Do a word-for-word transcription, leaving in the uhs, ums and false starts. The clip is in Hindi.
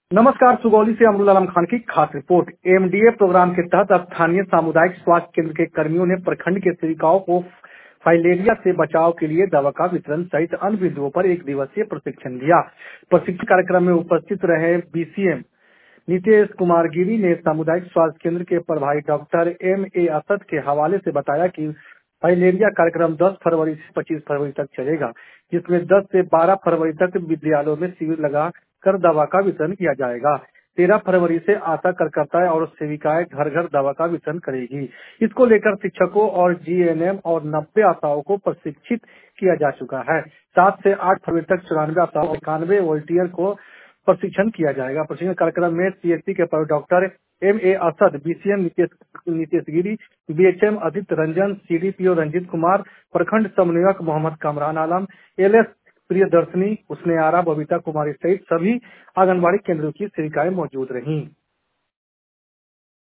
नमस्कार। सुगौली से अमरुल आलम खान की खास रिपोर्ट। एमडीए प्रोग्राम के तहत स्थानीय सामुदायिक स्वास्थ्य केंद्र के कर्मियों ने प्रखंड के सेविकाओं को फाइलेरिया से बचाव के लिए दवा का वितरण सहित अन्य बिंदुओं पर एक दिवसीय प्रशिक्षण दिया। प्रशिक्षण कार्यक्रम में उपस्थित रहे बीसीएम नीतीश कुमार गिरी ने सामुदायिक स्वास्थ्य केंद्र के प्रभारी डॉक्टर एम ए असद के हवाले से बताया कि फाइलेरिया कार्यक्रम दस फरवरी से पच्चीस फरवरी तक चलेगा, जिसमें दस से बारह फरवरी तक विद्यालयों में शिविर लगा कर दवा का वितरण किया जाएगा। तेरह फरवरी से आशा कार्यकर्ताएं और सेविकाएं घर घर दवा का वितरण करेगी। इसको लेकर शिक्षकों और जीएनएम और नब्बे आशाओं को प्रशिक्षित किया जा चुका है। सात से आठ फरवरी तक चौरानवे आशाओं और इक्यानवे वॉलंटियर को प्रशिक्षण किया जाएगा। प्रशिक्षण कार्यक्रम में सीएचसी के doctor M A Asad, BCM Nitish Nitish Giri, BHM Aditya Ranjan, CDPO Ranjit Kumar, प्रखंड समन्वयक मोहम्मद कामरान आलम, एलएस प्रियदर्शनी, उसने आरा, बबीता कुमारी सहित सभी आंगनबाड़ी केंद्रों की सेविकाएं मौजूद रहीं।